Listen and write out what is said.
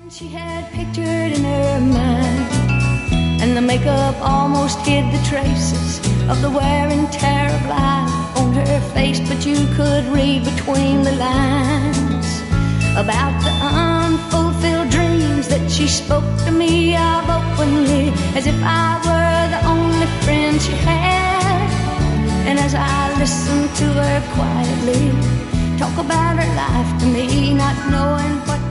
She had pictured in her mind, and the makeup almost hid the traces of the wear and tear of life on her face, but you could read between the lines about the unfulfilled dreams that she spoke to me of openly, as if I were the only friend she had. And as I listened to her quietly talk about her life to me, not knowing what